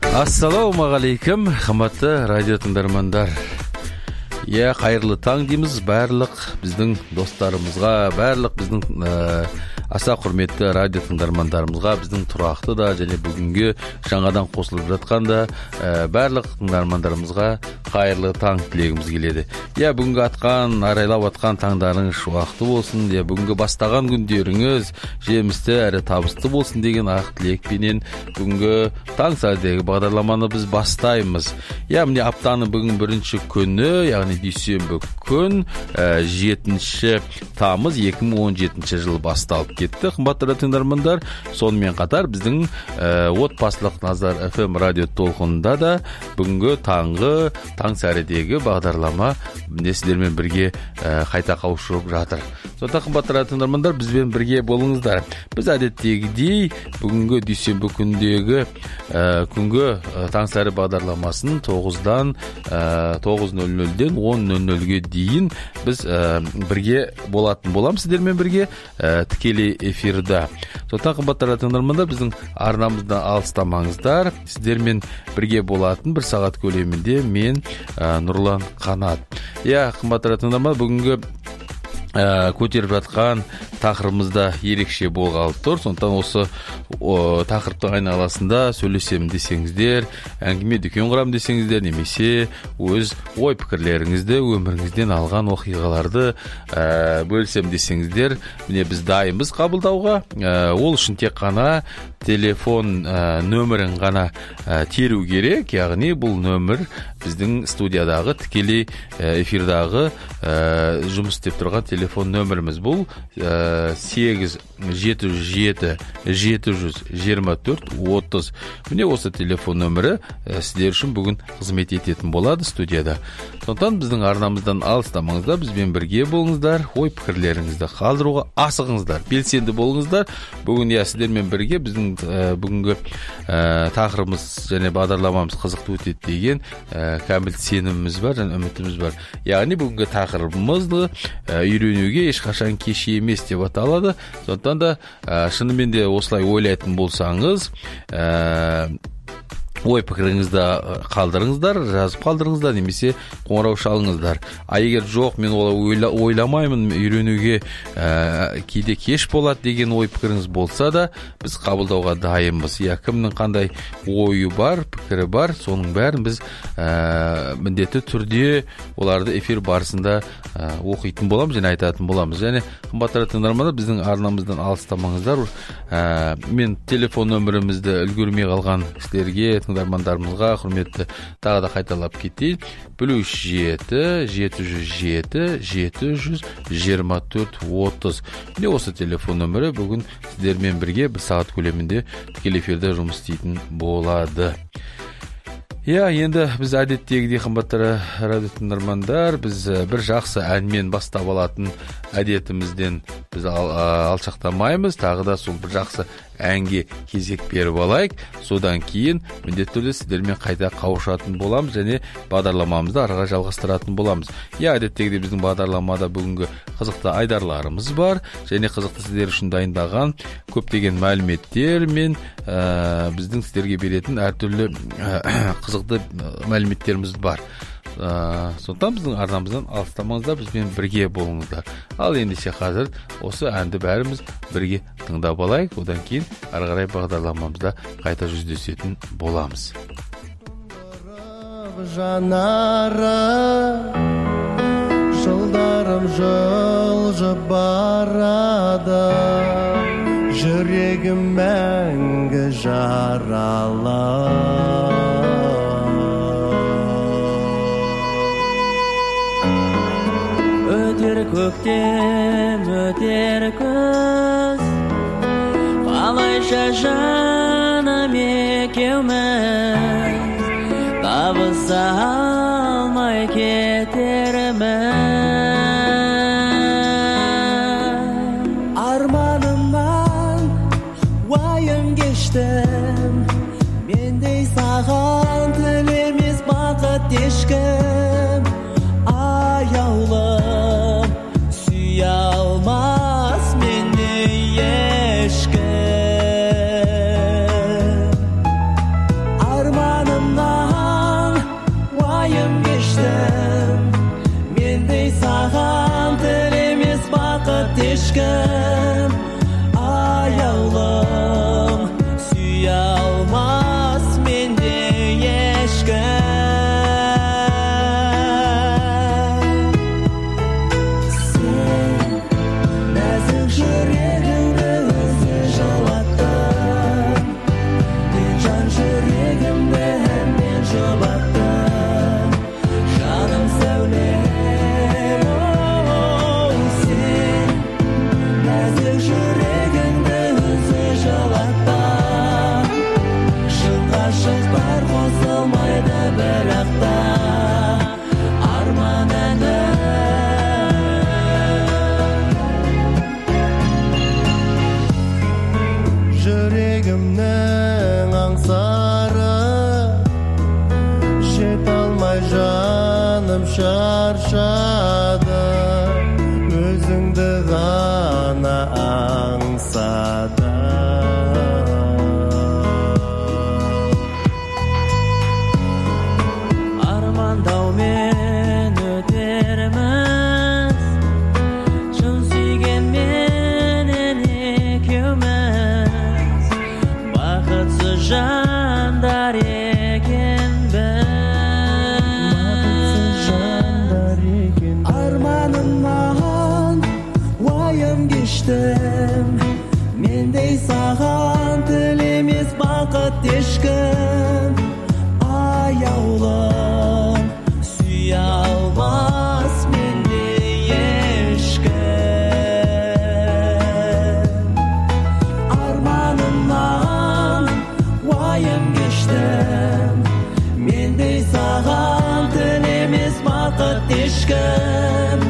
Ассалаумағалейкум, қымбатты радио тыңдармандар. Қайырлы таң дейміз барлық біздің достарымызға, барлық біздің аса құрметті радио тыңдармандарымызға, біздің тұрақты да және бүгінгі жаңадан қосылып жатқанда барлық тыңдармандарымызға қайырлы таң тілегіміз келеді. Бүгінгі арайлап атқан таңдарыңыз шуақты болсын, бүгінгі бастаған күндеріңіз жемісті әрі табысты болсын деген ақ тілекпенен бүгінгі таң сәлдегі бағдарламаны біз бастаймыз. Міне аптаның бүгін бірінші күні, яғни дүйсенбі күн, 7 тамыз 2017 жыл басталып кетті. Қымбатты тыңдармандар, сонымен қатар біздің отбасылық Назар FM радио толқынында да бүгінгі таң сәрідегі бағдарлама сіздермен бірге қайта қауышып жатыр. Сондықтан қымбатты тыңдармандар, бізбен бірге болыңыздар. Біз әдеттегідей бүгінгі дүйсенбі күндегі күнгі таң сәрі бағдарламасын 9-дан 9:00-ден 10:00-ге дейін біз бірге болатын боламыз сіздермен бірге тікелей эфирда. Сондықтан қымбатты тыңдармандар, біздің арнамыздан алыстамаңыздар. Сіздермен бірге болатын бір сағат көлемінде мен Нұрлан Қанат. Қымбатты тыңдармандар, бүгінгі көтеріп жатқан тақырыбымызда ерекше болғалы тұр. Сондықтан осы тақырыптың айналасында сөйлесем десеңіздер, әңгіме дүкен құрам десеңіздер, немесе өз ой пікірлеріңізді, өміріңізден алған оқиғаларды бөлсем десеңіздер, міне біз дайынбыз қабылдауға. Ол үшін тек қана телефон нөмірін ғана теру керек. Яғни бұл нөмір біздің студиядағы тікелей эфирдағы жұмыс істеп тұрған телефон нөміріміз. Бұл 877-724-30. Міне осы телефон нөмірі сіздер үшін бүгін қызмет ететін болады студияда. Сондықтан біздің арнамыздан алыстамаңыздар, бізбен бірге болыңыздар, ой пікірлеріңізді қалдыруға асығыңыздар, белсенді болыңыздар. Бүгін сіздермен бірге біздің бүгінгі тақырыбымыз және бағдарламамыз қызықты өтеді деген кәміл сеніміміз бар және үмітіміз бар. Яғни бүгінгі тақырыбымызды үйренуге ешқашан кеш емес деп аталады. Сондықтан да шынымен де осылай ойлайтын болсаңыз, ой пікіріңізді қалдырыңыздар, жазып қалдырыңыздар, немесе қоңырау шалыңыздар. Егер жоқ, мен ойламаймын, үйренуге кейде кеш болады деген ой пікіріңіз болса да, біз қабылдауға дайынбыз. Кімнің қандай ойы бар, пікірі бар, соның бәрін біз міндетті түрде оларды эфир барысында оқитын боламыз және айтатын боламыз. Және қымбатты тыңдармандар, біздің арнамыздан алыстамаңыздар. Мен телефон нөмірімізді үлгермей қалған кісілерге, тыңдармандарымызға құрметті тағы да қайталап кетейін. +7 707 724-30. Міне осы телефон нөмірі бүгін сіздермен бірге бір сағат көлемінде тікелей эфирде жұмыс істейтін болады. Енді біз әдеттегідей қымбатты радио тыңдармандар, біз бір жақсы әнмен бастап алатын әдетімізден біз алшақтамаймыз. Тағы да сол бір жақсы әнге кезек беріп алайық. Содан кейін міндетті түрде сіздермен қайта қауышатын боламыз және бағдарламамызды арға жалғастыратын боламыз. Әдеттегідей біздің бағдарламада бүгінгі қызықты айдарларымыз бар және қызықты сіздер үшін дайындаған көптеген мәліметтер мен біздің сіздерге беретін әртүрлі қызықты мәліметтеріміз бар. Сондықтан біздің арнамыздан алыстамаңыздар, бізбен бірге болыңыздар. Ал ендеше қазір осы әнді бәріміз бірге тыңдап алайық. Одан кейін ары қарай бағдарламамызда қайта жүздесетін боламыз. Жанары жылдарым жылжып барады, жүрегім мәңгі жаралы. Өтер көктем, өтер күз, қалайша жаным екеуміз, табыса алмай кетермін. Арманымнан уайым кештім, мендей саған тілемес бақыт ешкім. Аяулым сүйе алмас мендей ешкім. Арман жүрегімнің аңсары жете алмай жаным шаршады өзіңді ғана аңсады армандаумен өтерміз шын сүйгенменен екеуміз бақытсыз жандар екенбіз арманымнан уайым кештім мендей саған тілемес бақыт ешкім аяулым сүйе алмас мендей ешкім арманымнан уайым кештім мендей саған тілемес бақыт ешкім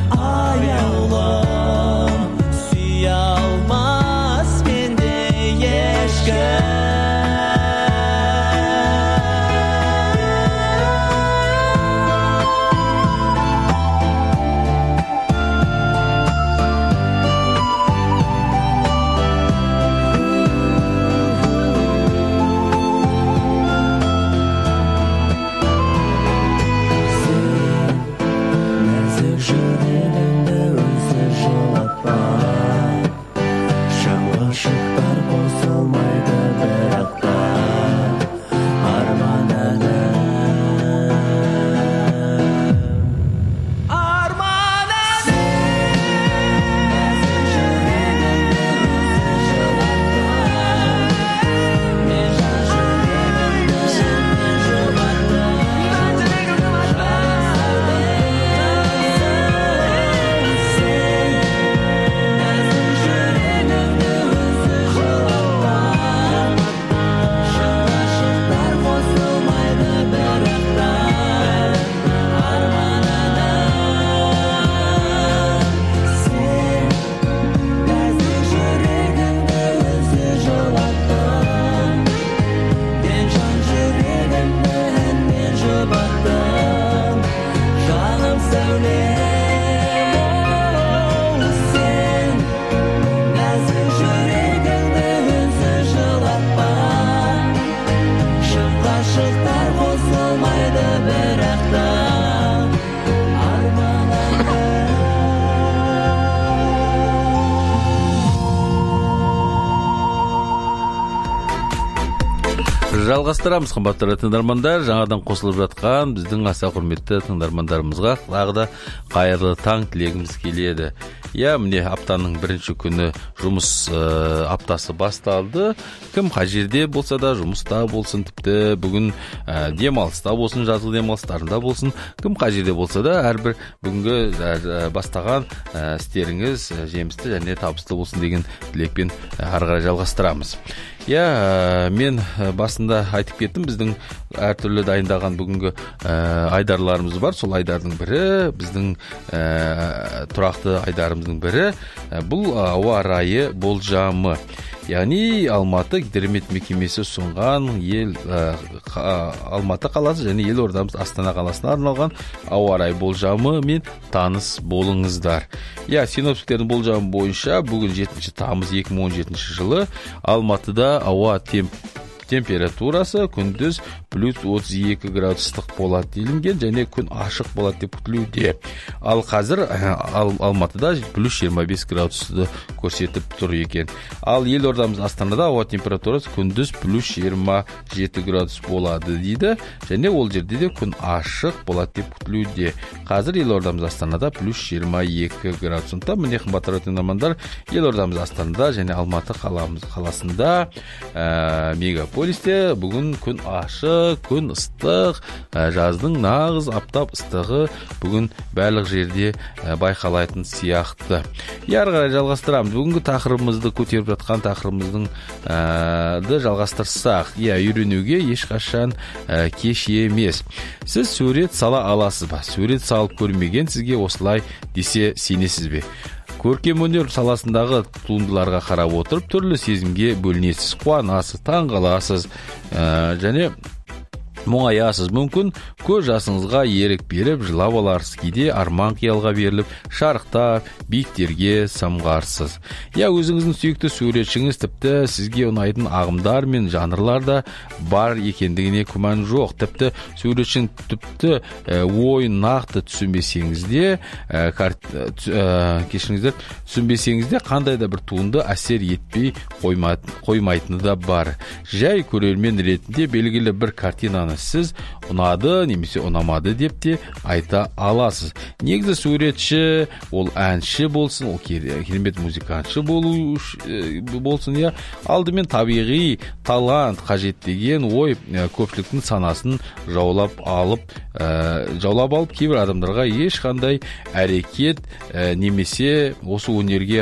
аяулым сүйе алмас мендей ешкім Жалғастырамыз, қымбатты тыңдармандар. Жаңадан қосылып жатқан біздің аса құрметті тыңдармандарымызға тағы да қайырлы таң тілегіміз келеді. Міне аптаның бірінші күні жұмыс аптасы басталды. Кім қай жерде болса да жұмыста болсын, тіпті бүгін демалыста болсын, жазғы демалыстарында болсын, кім қай жерде болса да әрбір бүгінгі бастаған істеріңіз жемісті және табысты болсын деген тілекпен ары қарай жалғастырамыз. Мен басында айтып кеттім, біздің әртүрлі дайындаған бүгінгі айдарларымыз бар. Сол айдардың бірі, біздің тұрақты айдарымыздың бірі, бұл ауа райы болжамы. Яғни Алматы гидромет мекемесі ұсынған Алматы қаласы және елордамыз Астана қаласына арналған ауа райы болжамы мен таныс болыңыздар. Синоптиктердің болжамы бойынша бүгін 7 тамыз 2017 жылы Алматыда ауа температурасы күндіз плюс 32 градустық болады делінген және күн ашық болады деп күтілуде. Ал қазір Алматыда плюс 25 градусты көрсетіп тұр екен. Ал елордамыз Астанада ауа температурасы күндіз плюс 27 градус болады дейді және ол жерде де күн ашық болады деп күтілуде. Қазір елордамыз Астанада плюс 22 градус. Міне қымбатты тыңдармандар, елордамыз Астанада және Алматы қаласында мегаполисте бүгін күн ашық, күн ыстық, жаздың нағыз аптап ыстығы бүгін барлық жерде байқалайтын сияқты. Ары қарай жалғастырамыз. Бүгінгі тақырыбымызды көтеріп жатқан тақырыбымыздың жалғастырсақ, үйренуге ешқашан кеш емес. Сіз сурет сала аласыз ба? Сурет салып көрмеген сізге осылай десе сенесіз бе? Көркем өнер саласындағы туындыларға қарап отырып түрлі сезімге бөлінесіз, қуанасыз, таңғаласыз, және мұңаясыз. Мүмкін көз жасыңызға ерік беріп, жылап аларсыз, кейде арман қиялға беріліп, шарықтап, биіктерге самғарсыз. Өзіңіздің сүйікті суретшіңіз тіпті сізге ұнайтын ағымдар мен жанрлар да бар екендігіне күмән жоқ. Тіпті суретшің ойын нақты түсінбесеңіз де, қандай да бір туынды әсер етпей қоймайтыны да бар. Жай көрермен ретінде белгілі бір картинаны сіз ұнады немесе ұнамады деп те айта аласыз. Негізі суретші, ол әнші болсын, ол керемет музыкантшы болсын, алдымен табиғи талант қажет деген ой көпшіліктің санасын жаулап алып, кейбір адамдарға ешқандай әрекет немесе осы өнерге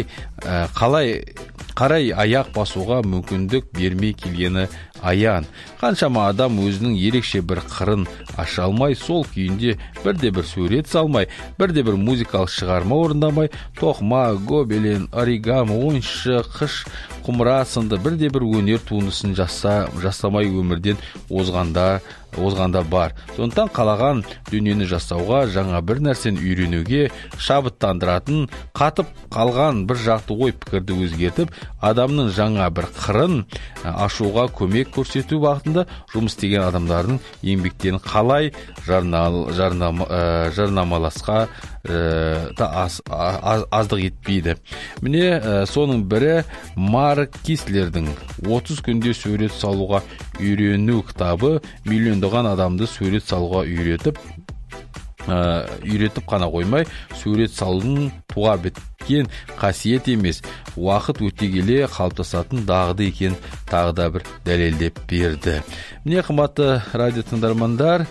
қарай аяқ басуға мүмкіндік бермей келгені аян. Қаншама адам өзінің ерекше бір қырын аша алмай, сол күйінде бірде-бір сурет салмай, бірде-бір музыкалық шығарма орындамай, тоқыма, гобелен, оригами, ойыншы, қыш, құмыра сынды бірде-бір өнер туындысын жасамай өмірден озғанда бар. Сондықтан қалаған дүниені жасауға, жаңа бір нәрсені үйренуге, шабыттандыратын, қатып қалған бір жақты ой пікірді өзгертіп, адамның жаңа бір қырын ашуға көмек көрсету бағытында жұмыс істеген адамдардың еңбектерін қалай жарнамаласқа аздық етпейді. Міне соның бірі Марк Кислердің 30 күнде сурет салуға үйрену кітабы миллиондаған адамды сурет салуға үйретіп қана қоймай, сурет салудың туа біткен қасиет емес, уақыт өте келе қалыптасатын дағды екен тағы да бір дәлелдеп берді. Міне қымбатты радио тыңдармандар,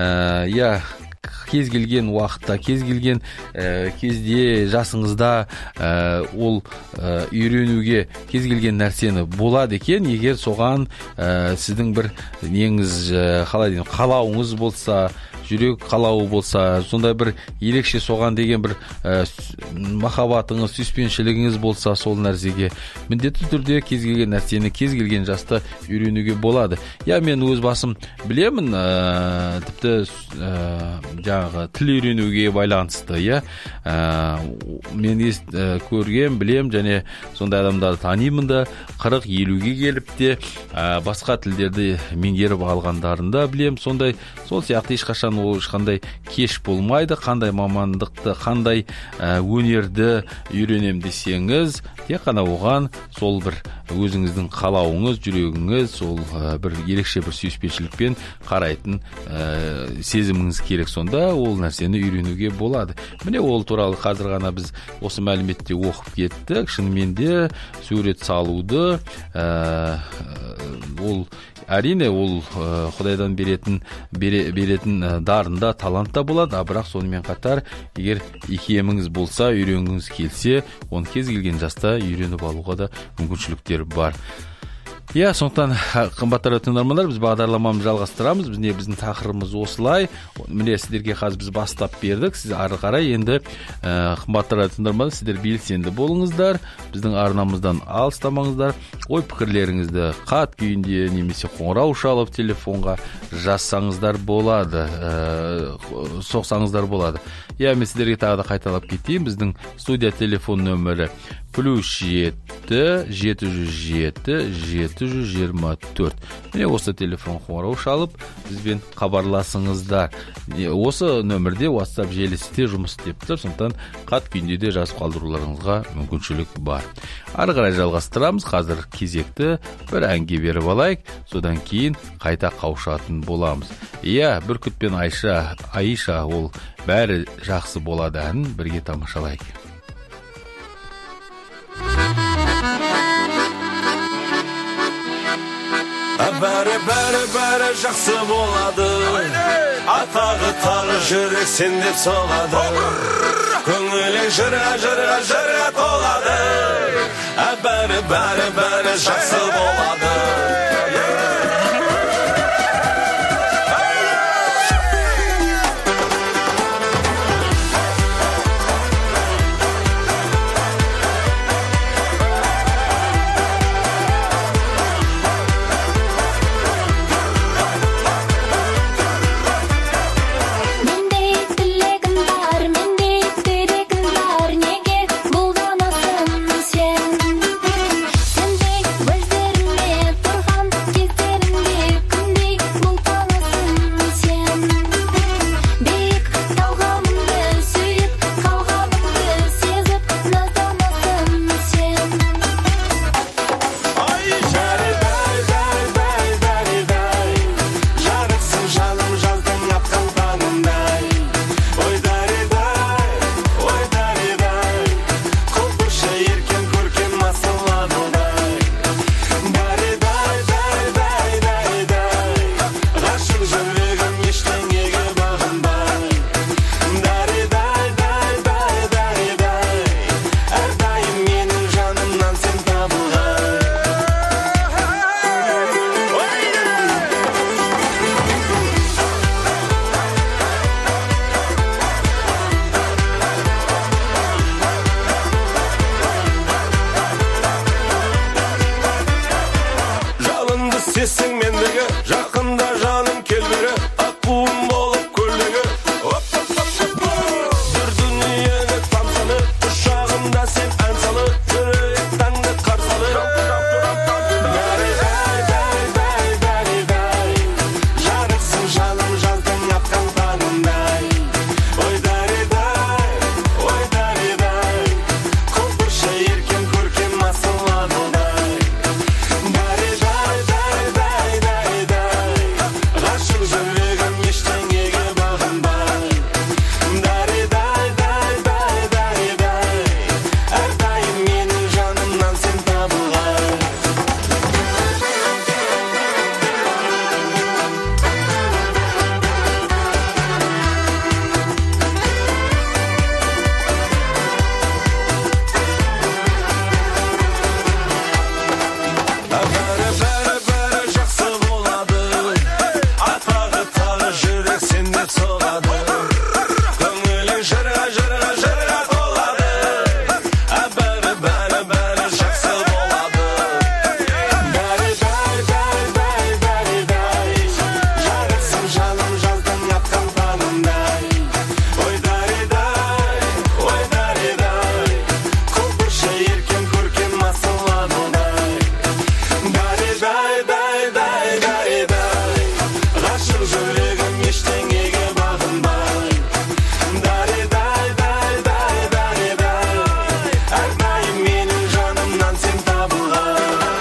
кез келген уақытта, кез келген кезде жасыңызда ол үйренуге кез келген нәрсені болады екен, егер соған сіздің бір қалауыңыз болса, жүрек қалауы болса, сондай бір ерекше соған деген бір махаббатыңыз, сүйіспеншілігіңіз болса, сол нәрсеге міндетті түрде кез келген нәрсені кез келген жаста үйренуге болады. Мен өз басым білемін, тіпті жаңағы тіл үйренуге байланысты, мен көрген, білем, және сондай адамдарды танимын да, 40-50-ге келіп те басқа тілдерді меңгеріп алғандарында білем. Сол сияқты ешқандай кеш болмайды. Қандай мамандықты, қандай өнерді үйренем десеңіз, тек қана оған сол бір өзіңіздің қалауыңыз, жүрегіңіз, сол бір ерекше бір сүйіспеншілікпен қарайтын сезіміңіз керек. Сонда ол нәрсені үйренуге болады. Міне ол туралы қазір ғана біз осы мәліметте оқып кеттік. Шынымен де сурет салуды әрине ол Құдайдан беретін дарында, талантта болады, бірақ сонымен қатар егер икеміңіз болса, үйренгіңіз келсе, оны кез келген жаста үйреніп алуға да мүмкіншіліктер бар. Сондықтан қымбатты тыңдармандар, біз бағдарламамызды жалғастырамыз. Біздің тақырыбымыз осылай. Міне сіздерге қазір біз бастап бердік. Сіз ары қарай енді қымбатты тыңдармандар, сіздер белсенді болыңыздар. Біздің арнамыздан алыстамаңыздар. Ой пікірлеріңізді хат күйінде немесе қоңырау шалып телефонға жазсаңыздар болады, соқсаңыздар болады. Мен сіздерге тағы да қайталап кетейін. Біздің студия телефон нөмірі +7 707 724. Міне осы телефон қоңырау шалып, бізбен хабарласыңыздар. Осы нөмірде WhatsApp желісі де жұмыс істеп тұр, сондықтан хат күйінде де жазып қалдыруларыңызға мүмкіншілік бар. Ары қарай жалғастырамыз. Қазір кезекті бір әнге беріп алайық, содан кейін қайта қауышатын боламыз. Бүркіт пен Аиша, ол бәрі жақсы болады әнін бірге тамашалайық. Бәрі жақсы болады, атағы тағы жүрек сендеп соғады, көңілің жыра толады. Бәрі жақсы болады. келесің мендегі, жақында жаным кел бері, аққуым болып көлдегі. Бір дүниені тамсаны, құшағымда сен ән салы, жүрек таңды қарсалы. Жарықсың жаным жаздың атқан таңымдай. Ой даридай, көпірші еркен көркем асыл адылдай. Ғашық жүрегім ештеңеге бағынбай. Әрдайым менің жанымнан сен табылғай. Бәрі жақсы болады, атағы тағы жүрек сендеп соғады. Көңілің жырға толады, бәрі жақсы болады. Жарықсың жаным жаздың атқан таңымдай. Ой даридай, көпірші еркен көркем асыл адылдай. Ғашық жүрегім ештеңеге бағынбай. Әрдайым менің жанымнан сен табылғай.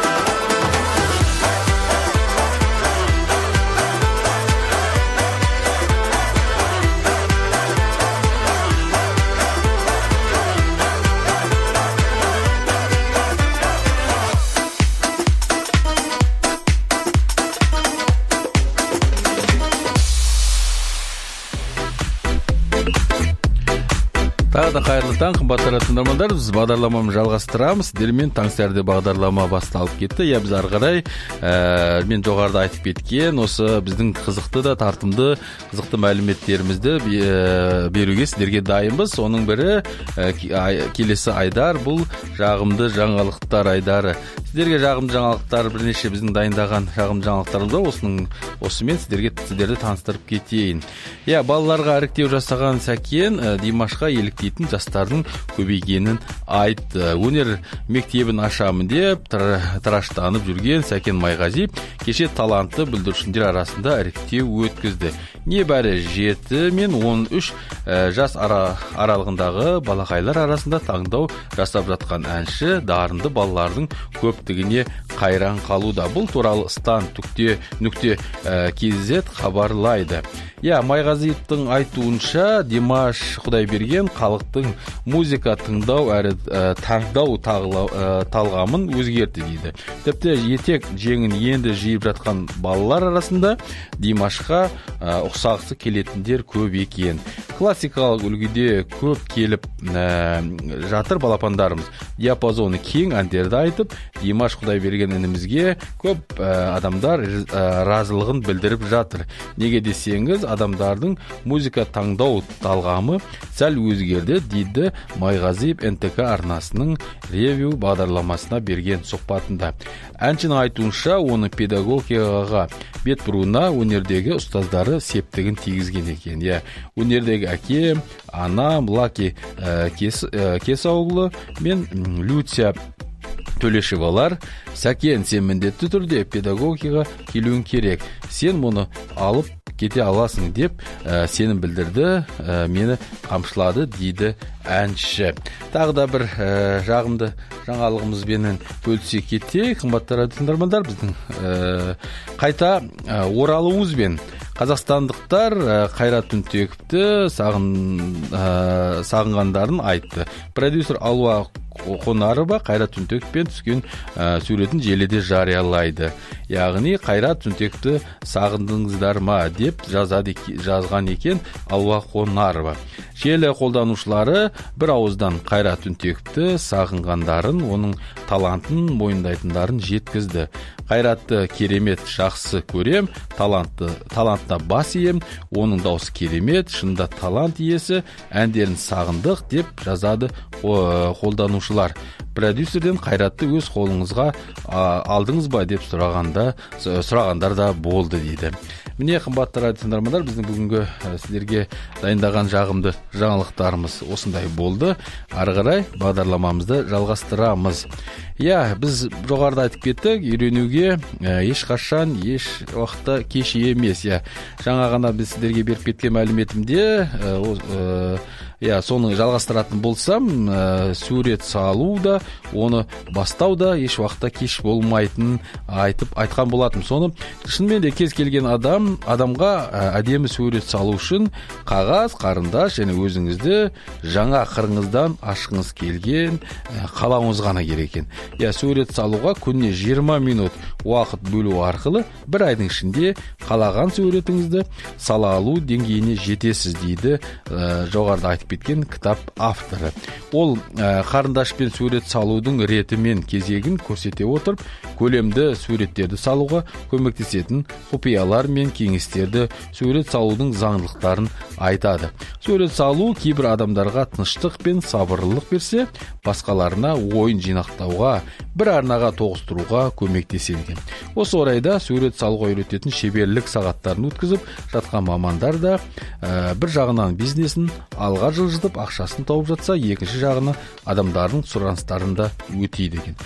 Тағы да қайырлы таң, қымбатты тыңдармандар. Біз бағдарламамызды жалғастырамыз. Сіздермен таңсәрде бағдарлама басталып кетті. Біз ары қарай мен жоғарыда айтып кеткен осы біздің қызықты да тартымды қызықты мәліметтерімізді беруге сіздерге дайынбыз. Оның бірі келесі айдар, бұл жағымды жаңалықтар айдары. Сіздерге жағымды жаңалықтар бірнеше біздің дайындаған жағымды жаңалықтарымыз бар. Осымен сіздерді таныстырып кетейін. Балаларға іріктеу жасаған Сәкен Димашқа еліктейтін жастардың көбейгенін айтты. Өнер мектебін ашамын деп тыраштанып жүрген Сәкен Майғазиев кеше талантты бүлдіршіндер арасында іріктеу өткізді. Небәрі 7 мен 13 жас аралығындағы балақайлар арасында таңдау жасап жатқан әнші дарынды балалардың көптігіне қайран қалуда. Бұл туралы stan.kz хабарлайды. Майғазиевтің айтуынша Димаш Құдайберген халықтың музыка тыңдау әрі таңдау талғамын өзгерді дейді. Тіпті етек жеңін енді жиып жатқан балалар арасында Димашқа ұқсағысы келетіндер көп екен. Классикалық үлгіде көп келіп жатыр балапандарымыз. Диапазоны кең әндерді айтып, Димаш Құдайберген інімізге көп адамдар разылығын білдіріп жатыр. Неге десеңіз, адамдардың музыка таңдау талғамы сәл өзгерді дейді Майғазиев НТК арнасының ревью бағдарламасына берген сұхбатында. Әншінің айтуынша, оны педагогикаға бет бұруына өнердегі ұстаздары септігін тигізген екен. Өнердегі әкем, анам, Лаки Кесауглы мен Люция Төлешевалар, Сәкен, сен міндетті түрде педагогикаға келуің керек. Сен мұны алып кете аласың деп сенім білдірді, мені қамшылады дейді әнші. Тағы да бір жағымды жаңалығымызбен бөлісе кетейік. Қымбатты тыңдармандар, біздің қайта оралуымызбен қазақстандықтар Қайрат Түнтековті сағынғандарын айтты. Продюсер Алуа Қонарова Қайрат Түнтековпен түскен суретін желіде жариялайды. Яғни Қайрат Түнтековті сағындыңыздар ма деп жазған екен Алуа Қонарова. Желі қолданушылары бір ауыздан Қайрат Түнтековті сағынғандарын, оның талантын мойындайтындарын жеткізді. Қайратты керемет жақсы көрем, талантына бас ием, оның дауысы керемет, шынында талант иесі, әндерін сағындық деп жазады қолданушылар. продюсерден Қайратты өз қолыңызға алдыңыз ба деп сұрағандар да болды дейді. Міне, қымбатты радио тыңдармандар, біздің бүгінгі сіздерге дайындаған жағымды жаңалықтарымыз осындай болды. Ары қарай бағдарламамызды жалғастырамыз. Біз жоғарыда айтып кеттік, үйренуге ешқашан, еш уақытта кеш емес. Жаңа ғана біз сіздерге беріп кеткен мәліметімде, соны жалғастыратын болсам, сурет салу да, оны бастау да еш уақытта кеш болмайтынын айтқан болатым. Соны шынымен де кез келген адамға әдемі сурет салу үшін қағаз, қарындаш және өзіңізді жаңа қырыңыздан ашқыңыз келген қалауыңыз ғана керек екен. Сурет салуға күніне 20 минут уақыт бөлу арқылы бір айдың ішінде қалаған суретіңізді сала алу деңгейіне жетесіз дейді жоғарыда айтып кеткен кітап авторы. Ол қарындашпен сурет салудың реті мен кезегін көрсете отырып, көлемді суреттерді салуға көмектесетін құпиялар мен кеңестерді, сурет салудың заңдылықтарын айтады. Сурет салу кейбір адамдарға тыныштық пен сабырлылық берсе, басқаларына ойын жинақтауға, бір арнаға тоғыстыруға көмектеседі. Осы орайда сурет салуға үйрететін шеберлік сағаттарын өткізіп жатқан мамандар да бір жағынан бизнесін алға жылжытып ақшасын тауып жатса, екінші жағына адамдардың сұраныстарында өтейді екен.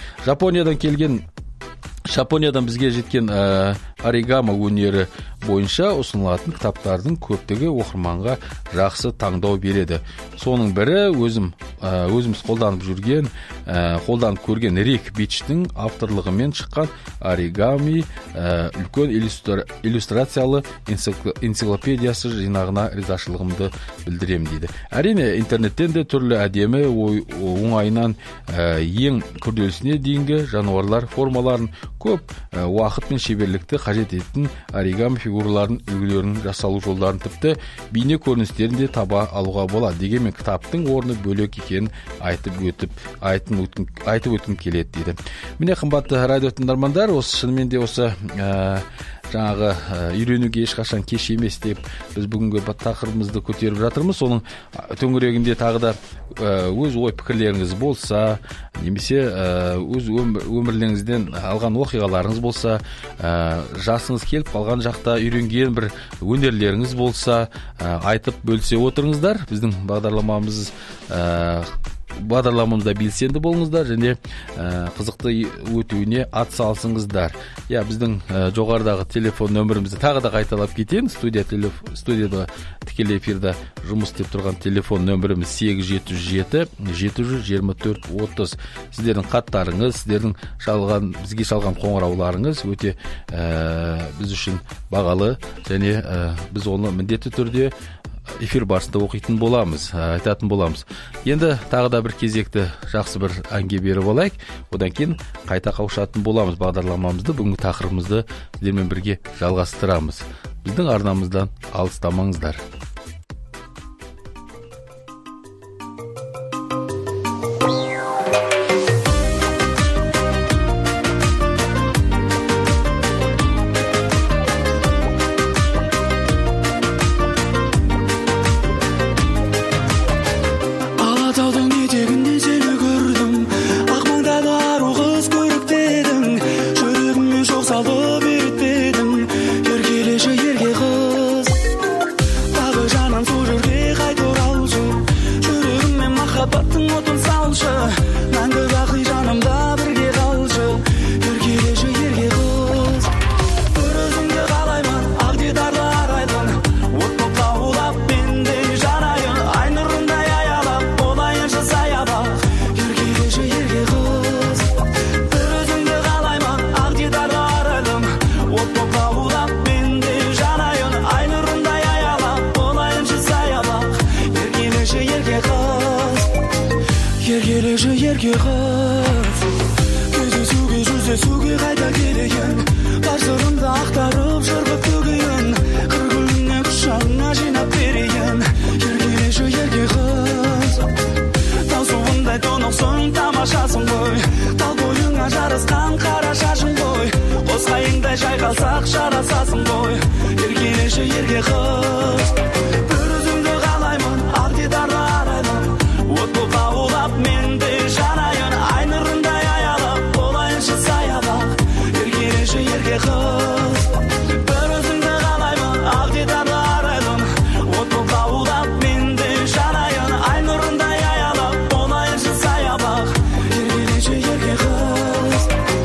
Жапониядан бізге жеткен оригами өнері бойынша ұсынылатын кітаптардың көптігі оқырманға жақсы таңдау береді. Соның бірі өзіміз қолданып көрген Рик Бичтің авторлығымен шыққан оригами үлкен иллюстрациялы энциклопедиясы жинағына ризашылығымды білдірем дейді. Әрине, интернеттен де түрлі әдемі оңайынан ең күрделісіне дейінгі жануарлар формаларын көп уақыт пен шеберлікті қажет ететін оригами фигуралардың үлгілерінің жасалу жолдарын, тіпті бейне көріністерін де таба алуға болады. Дегенмен кітаптың орны бөлек екенін айтып өткім келеді дейді. Міне, қымбатты радио тыңдармандар, шынымен де осы жаңағы үйренуге ешқашан кеш емес деп біз бүгінгі тақырыбымызды көтеріп жатырмыз. Соның төңірегінде тағы да өз ой пікірлеріңіз болса, немесе өз өмірлеріңізден алған оқиғаларыңыз болса, жасыңыз келіп қалған жақта үйренген бір өнерлеріңіз болса, айтып бөлісе отырыңыздар. Біздің бағдарламамызда белсенді болыңыздар және қызықты өтуіне ат салсыңыздар. Біздің жоғарыдағы телефон нөмірімізді тағы да қайталап кетейін. Студияда тікелей эфирде жұмыс істеп тұрған телефон нөміріміз 877-724-30. Сіздердің хаттарыңыз, сіздердің бізге шалған қоңырауларыңыз өте біз үшін бағалы және біз оны міндетті түрде эфир барысында айтатын боламыз. Енді тағы да бір кезекті жақсы бір әнге беріп алайық. Одан кейін қайта қауышатын боламыз. Бағдарламамызды, бүгінгі тақырыбымызды сіздермен бірге жалғастырамыз. Біздің арнамыздан алыстамаңыздар. Кездесуге қайта келейін, бар сырымды ақтарып жырғып төгейін, қыр гүліне құшағыңа жинап берейін. Еркелеші ерке қыз, тау суындай тұнықсың, тамашасың ғой, тал бойыңа жарасқан қара шашың ғой, қос қайыңдай жайқалсақ жарасасың ғой. Еркелеші ерке қыз, бір өзіңді қалаймын, ақ дидарды арайлым, от болып қаулап мен де жанайын, айныр ерке қыз бір өзіңді қалаймын ақ дидарлы арайлым от боп лаулап менде жанайын ай нұрындай аялап болайыншы саябақ еркелеші ерке қыз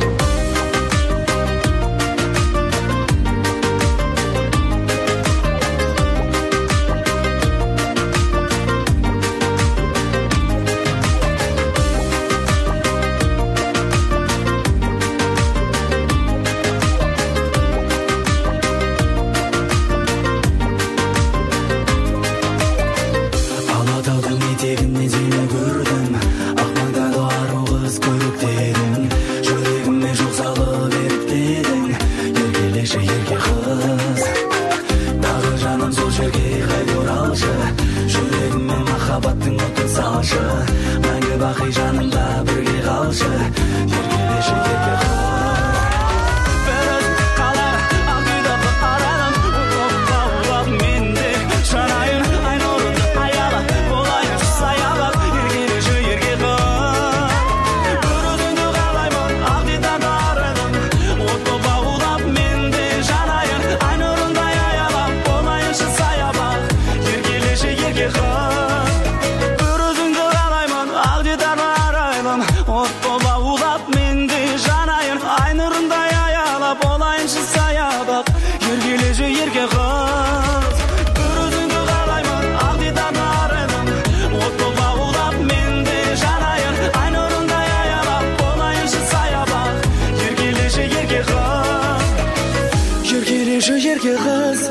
Алатаудың етегінен сені көрдім ақ маңдайлы ару қыз көріктерің жүрегіме жол салып ерітпедің еркелеші ерке қыз тағы жаным сол жерге қайта оралшы жүрегіме махаббаттың отын салшы мәңгі бақи жанымда бірге қалшы еркелеші ерке қыз бір өзіңді қалар ақ дидарлы арайлым от лаулап менде жанайын ай нұрынды аялап болайыншы саябақ еркелеші ерке қыз бір өзіңді қалаймын ақ дидарлы арайлым от лаулап менде жанайын ай нұрындай аялап болайыншы саябақ еркелеші ерке қыз бір өзіңді қалаймын ақ дидарлы арайлым от лаулап менде жанайын ай нұрындай аялап болайыншы саябақ еркелеші ерке қыз бір өзіңді қалаймын ақ дидарлы арайлым от лаулап менде жанайын ай нұрындай аялап болайыншы саябақ еркелеші ерке қыз еркелеші ерке қыз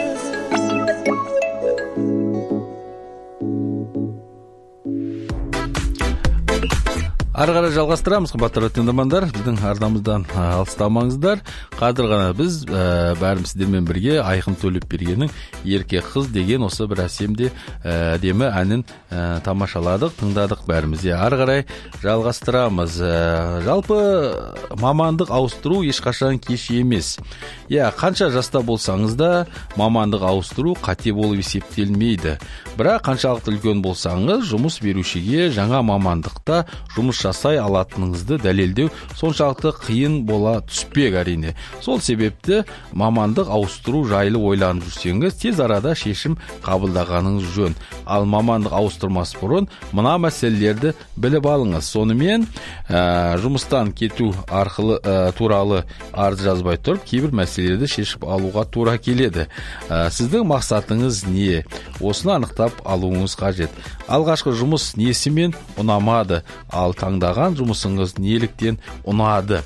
Ары қарай жалғастырамыз, қымбатты тыңдармандар. Біздің арнамыздан алыстамаңыздар. Қазір ғана біз бәріміз сіздермен бірге Айқын Төлеп бергеннің ерке қыз деген осы бір әсемде әдемі әнін тамашаладық, тыңдадық бәріміз. Ары қарай жалғастырамыз. Жалпы мамандық ауыстыру ешқашан кеш емес. Қанша жаста болсаңыз да мамандық ауыстыру қате болып есептелмейді. Бірақ қаншалықты үлкен болсаңыз, жұмыс берушіге жаңа мамандықта жұмыс жасай алатыныңызды дәлелдеу соншалықты қиын бола түспек әрине. Сол себепті мамандық ауыстыру жайлы ойланып жүрсеңіз, тез арада шешім қабылдағаныңыз жөн. Ал мамандық ауыстырмас бұрын мына мәселелерді біліп алыңыз. Сонымен жұмыстан кету туралы арыз жазбай тұрып, кейбір мәселелерді шешіп алуға тура келеді. Сіздің мақсатыңыз не? Осыны анықтап алуыңыз қажет. Алғашқы жұмыс несімен ұнамады, ал таңдаған жұмысыңыз неліктен ұнады?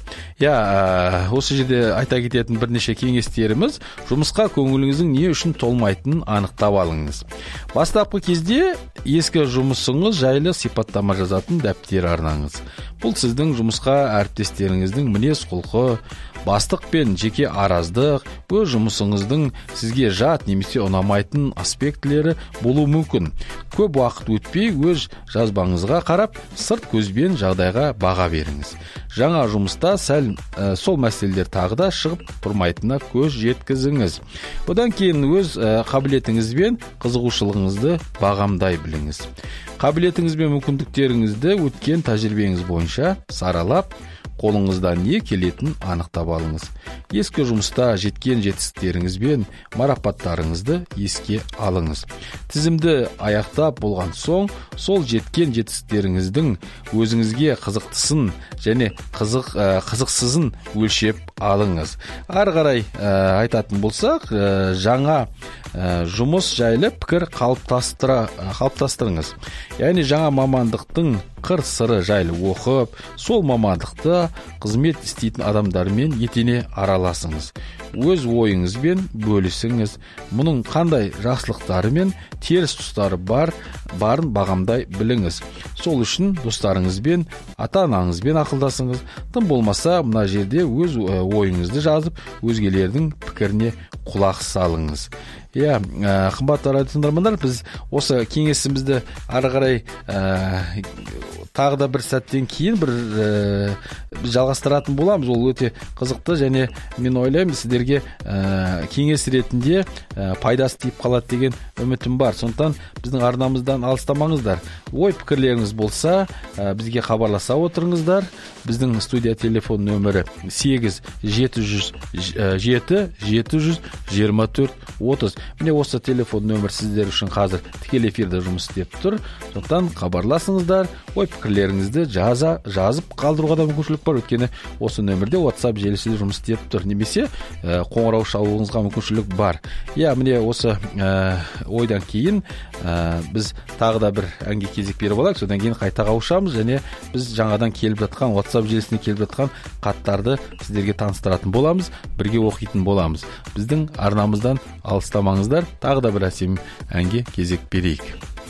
Осы жерде айта кететін бірнеше кеңестеріміз, жұмысқа көңіліңіздің не үшін толмайтынын анықтап алыңыз. Бастапқы кезде ескі жұмысыңыз жайлы сипаттама жазатын дәптер арнаңыз. Бұл сіздің жұмысқа әріптестеріңіздің мінез құлқы, бастық пен жеке араздық, өз жұмысыңыздың сізге жат немесе ұнамайтын аспектілері болуы мүмкін. Көп уақыт өтпей өз жазбаңызға қарап, сырт көзбен жағдайға баға беріңіз. Жаңа жұмыста сол мәселелер тағы да шығып тұрмайтынына көз жеткізіңіз. Одан кейін өз қабілетіңіз бен қызығушылығыңызды бағамдай біліңіз. Қабілетіңіз бен мүмкіндіктеріңізді өткен тәжірибеңіз бойынша саралап, қолыңыздан не келетінін анықтап алыңыз. Ескі жұмыста жеткен жетістіктеріңіз бен марапаттарыңызды еске алыңыз. Тізімді аяқтап болған соң, сол жеткен жетістіктеріңіздің өзіңізге қызықтысын және қызықсызын өлшеп алыңыз. Ары қарай айтатын болсақ, жаңа жұмыс жайлы пікір қалыптастырыңыз. Яғни жаңа мамандықтың қыр-сыры жайлы оқып, сол мамандықта қызмет істейтін адамдармен етене араласыңыз. Өз ойыңызбен бөлісіңіз. Мұның қандай жақсылықтары мен теріс тұстары барын бағамдай біліңіз. Сол үшін достарыңызбен, ата-анаңызбен ақылдасыңыз. Тым болмаса, мына жерде өз ойыңызды жазып, өзгелердің пікіріне құлақ салыңыз. Қымбатты радио тыңдармандар, біз осы кеңесімізді ары қарай тағы да бір сәттен кейін біз жалғастыратын боламыз. Ол өте қызықты және мен ойлаймын сіздерге кеңес ретінде пайдасы тиіп қалады деген үмітім бар. Сондықтан біздің арнамыздан алыстамаңыздар. Ой пікірлеріңіз болса бізге хабарласа отырыңыздар. Біздің студия телефон нөмірі 8-707-724-30. Міне осы телефон нөмір сіздер үшін қазір тікелей эфирде жұмыс істеп тұр. Сондықтан хабарласыңыздар. Ой пікірлеріңізді жазып қалдыруға да мүмкіншілік бар. Өйткені осы нөмірде WhatsApp желісі жұмыс істеп тұр. Немесе қоңырау шалуыңызға мүмкіншілік бар. Міне осы ойдан кейін біз тағы да бір әнге кезек беріп алайық. Содан кейін қайта қауышамыз және біз жаңадан келіп жатқан WhatsApp желісіне келіп жатқан хаттарды сіздерге таныстыратын боламыз, бірге оқитын боламыз. Біздің арнамыздан алыстамаңыздар. Тағы да бір әсем әнге кезек берейік.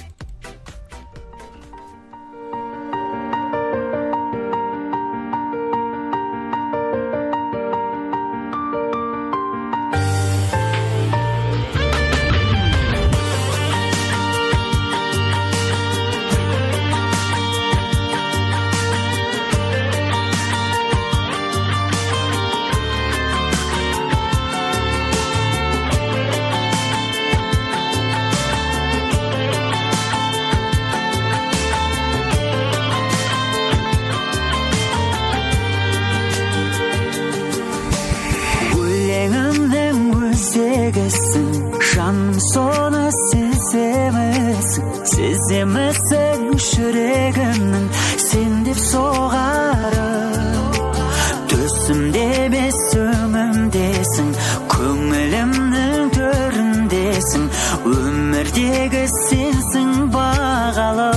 Сеземісің жүрегімнің сен деп соғары, төсімде емес өңімдесің, көңілімнің төріндесің, өмірдегі сенсің бағалы.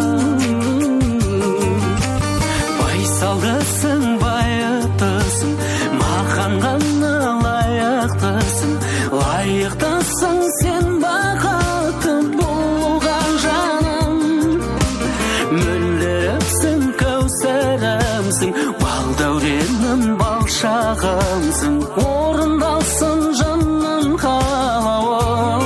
Байсалдысың, байыптысың, маған ғана лайықтысың, лайықтысың сен бақытты болған жаным. Мөлдірімсің, кәусәрімсің, балдәуренім, балшағымсың, орындалсын жанның қалауы.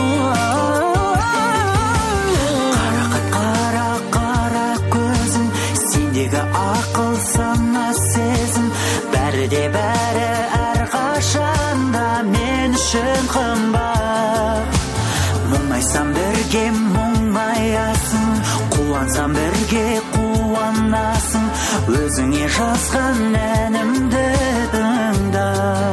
Қара көзің, сендегі ақыл сана сезім, бәрі де бәрі әрқашанда мен үшін қымбат. Мұңайсам бірге мұңаясың, қуансам бірге қуанасың, өзіңе жазған әнімді тыңда.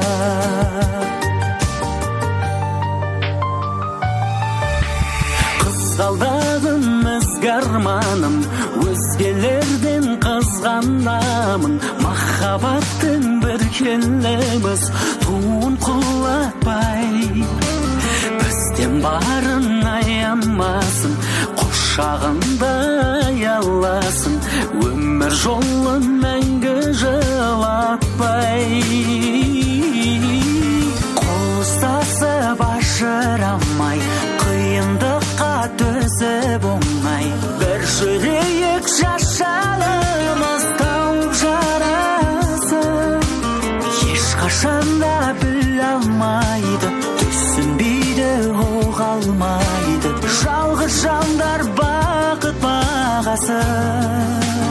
Қызғалдағым ізгі арманым, өзгелерден қызғанамын, махаббаттың бір келеміз туын құлатпай, бізден барын аямасын, құшағында аяласын, өмір жолын мәңгі жылатпай. Қол ұстасып ажырамай, қиындыққа төзіп оңай, бір жүрейік жашарымыз тауып жарасын. Ешқашанда біле алмайды, түсінбейді, оқ алмайды, жалғыз жандар бақыт бағасын.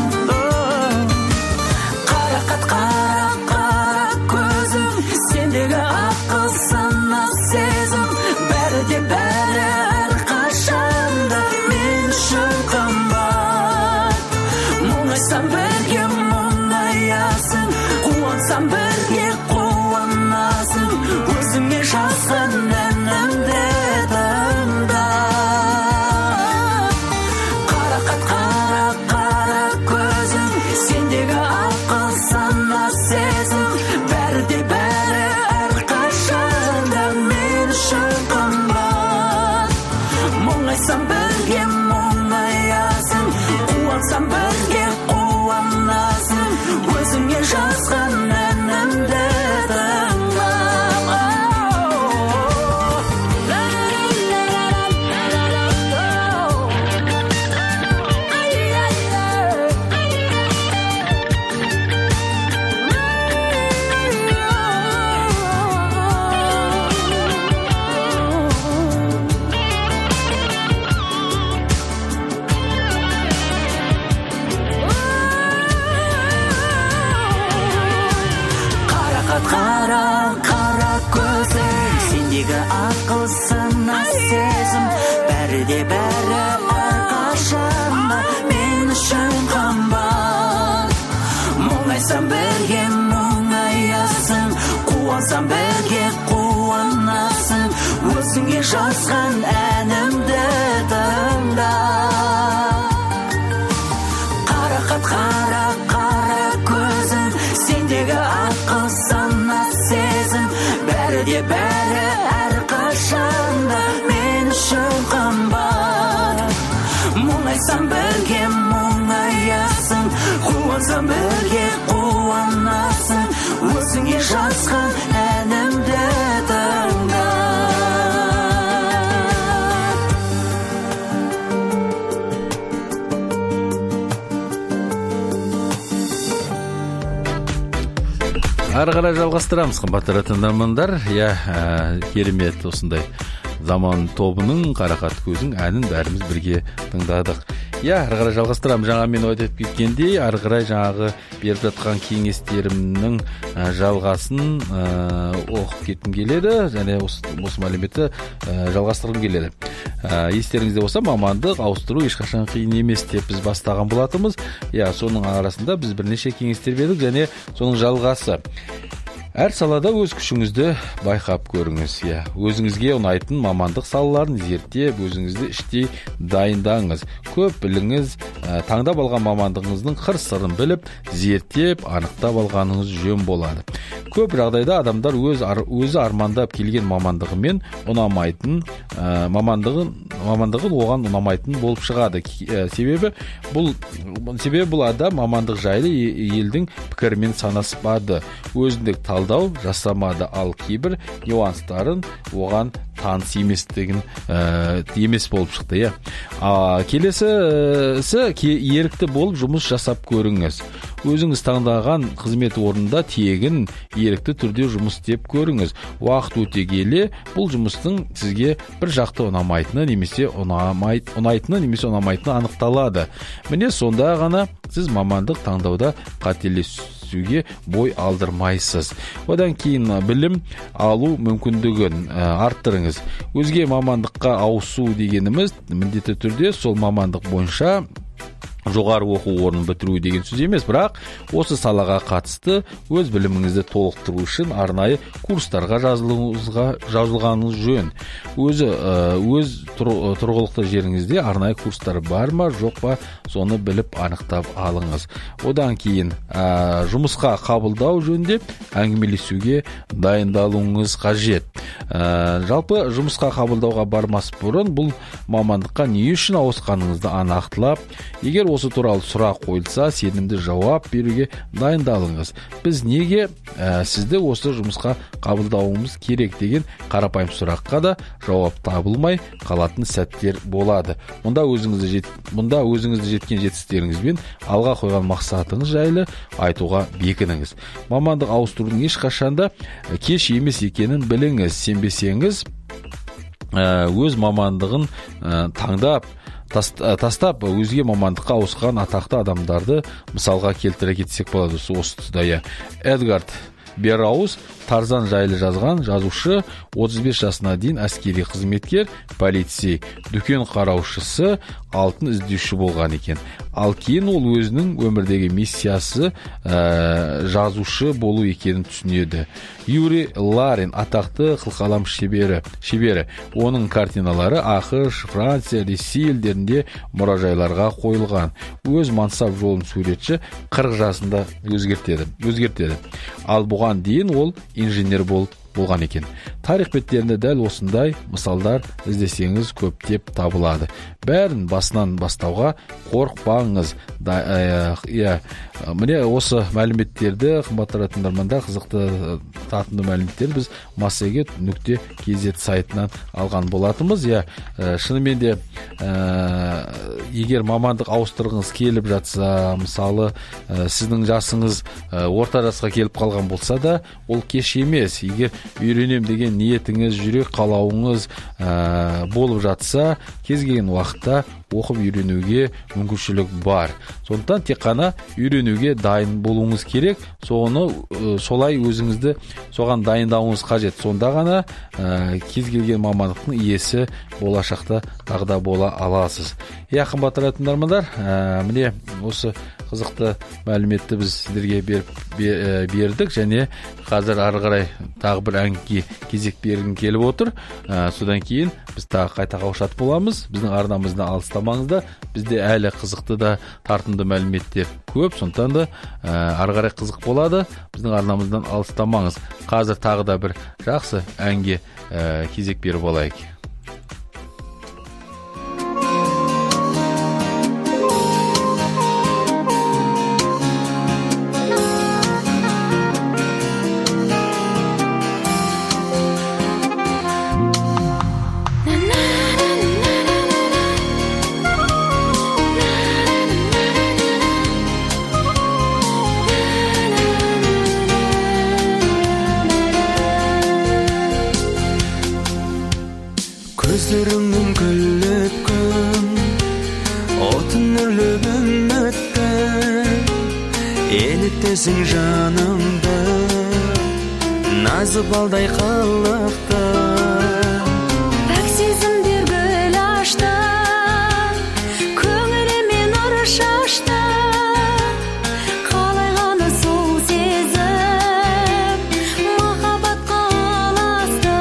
Қара көзім, сендегі ақыл сана сезім, бәрі де бәрі әрқашанда мен үшін қымбат. Мұңайсам бірге мұңаясың, қуансам бірге қуанасың, өзіңе жазған әнімді тыңда. Қара көзім, сендегі ақыл сана сезім, бәрі де бәрі әрқашанда мен үшін қымбат. Мұңайсам бірге мұңаясың, қуансам бірге қуанасың, өзіңе жазған әнімді тыңда. сендегі ақыл сана сезім бәрі де бәрі әрқашанда мен үшін қымбат. Мұңайсам бірге мұңаясың, қуансам бірге қуанасың, өзіңе жазған әнімді тыңда. Қарақат қара қара көзің, сендегі ақыл сана сезім бәрі де бәрі әрқашанда мен үшін қымбат. Мұңайсам бірге мұңаясың, қуансам бірге қуанасың, өзіңе жазған әнімді тыңда. Ары қарай жалғастырамыз, қымбатты тыңдармандар. Керемет осындай заман тобының Қарақат көзің әнін бәріміз бірге тыңдадық. Ары қарай жалғастырамыз. Жаңа мен айтып кеткендей, ары қарай жаңағы беріп жатқан кеңестерімнің жалғасын оқып кеткім келеді, және осы мәліметті жалғастырғым келеді. Естеріңізде болса, мамандық ауыстыру ешқашан қиын емес деп біз бастаған болатымыз. Соның арасында біз бірнеше кеңестер бердік, және соның жалғасы. Әр салада өз күшіңізді байқап көріңіз. Өзіңізге ұнайтын мамандық салаларын зерттеп, өзіңізді іштей дайындаңыз. Көп біліңіз, таңдап алған мамандығыңыздың қыр-сырын біліп, зерттеп, анықтап алғаныңыз жөн болады. Көп жағдайда адамдар өзі армандап келген мамандығымен ұнамайтын, мамандығын оған ұнамайтын болып шығады. Себебі бұл адам мамандық жайлы елдің пікірімен санаспады, өзіндік талдау жасамады, ал кейбір нюанстарын оған таныс емес болып шықты. Келесісі ерікті болып жұмыс жасап көріңіз. Өзіңіз таңдаған қызмет орнында тегін ерікті түрде жұмыс істеп көріңіз. Уақыт өте келе бұл жұмыстың сізге бір жақты ұнамайтыны немесе ұнамайтыны анықталады. Міне сонда ғана сіз мамандық таңдауда қателесуге бой алдырмайсыз. Одан кейін білім алу мүмкіндігін арттырыңыз. Өзге мамандыққа ауысу дегеніміз міндетті түрде сол мамандық бойынша жоғары оқу орнын бітіру деген сөз емес, бірақ осы салаға қатысты өз біліміңізді толықтыру үшін арнайы курстарға жазылғаныңыз жөн. Өз тұрғылықты жеріңізде арнайы курстар бар ма, жоқ па, соны біліп анықтап алыңыз. Одан кейін жұмысқа қабылдау жөнінде әңгімелесуге дайындалуыңыз қажет. Жалпы жұмысқа қабылдауға бармас бұрын бұл мамандыққа не үшін ауысқаныңызды анықтап, егер осы туралы сұрақ қойылса, сенімді жауап беруге дайындалыңыз. Біз неге сізді осы жұмысқа қабылдауымыз керек деген қарапайым сұраққа да жауап табылмай қалатын сәттер болады. Мұнда өзіңізді жеткен жетістіктеріңізбен алға қойған мақсатыңыз жайлы айтуға бекініңіз. Мамандық ауыстырудың ешқашанда кеш емес екенін біліңіз. Сенбесеңіз, өз мамандығын тастап өзге мамандыққа ауысқан атақты адамдарды мысалға келтіре кетсек болады. Осы тұста Эдгард Бераус Тарзан жайлы жазған жазушы, 35 жасына дейін әскери қызметкер, полицей, дүкен қараушысы, алтын іздеуші болған екен. Ал кейін ол өзінің өмірдегі миссиясы жазушы болу екенін түсінеді. Юрий Ларин атақты қылқалам шебері. Оның картиналары ақш, Франция, Ресей елдерінде мұражайларға қойылған. Өз мансап жолын суретші 40 жасында өзгертеді. Ал бұған дейін ол инженер болған екен. Тарих беттерінде дәл осындай мысалдар іздесеңіз көптеп табылады. Бәрін басынан бастауға қорықпаңыз. Міне осы мәліметтерді, қымбатты тыңдармандар, қызықты татымды мәліметтер біз massagет.kz сайтынан алған болатымыз. Шынымен де егер мамандық ауыстырғыңыз келіп жатса, мысалы сіздің жасыңыз орта жасқа келіп қалған болса да, ол кеш емес. Егер үйренем деген ниетіңіз, жүрек қалауыңыз болып жатса, кез келген уақытта оқып үйренуге мүмкіншілік бар. Сондықтан тек қана үйренуге дайын болуыңыз керек. Солай өзіңізді соған дайындауыңыз қажет. Сонда ғана кез келген мамандықтың иесі болашақта тағы да бола аласыз. Қымбатты тыңдармандар, міне осы қызықты мәліметті біз сіздерге бердік, және қазір ары қарай тағы бір әңгімеге кезек бергім келіп отыр. Содан кейін біз тағы қайта қауышатын боламыз. Біздің арнамыздан алыстамаңыздар. Бізде әлі қызықты да тартымды мәліметтер көп, сондықтан да ары қарай қызық болады. Біздің арнамыздан алыстамаңыз. Қазір тағы да бір жақсы әңгімеге кезек беріп алайық. Көздеріңнің күліп күн, отын үрлеп үмітті, елітесің жанымды, назы балдай қылықты. Пәк сезімдер гүл ашты, көңіліме нұр шашты, қалай ғана сол сезім махаббатқа ұласты.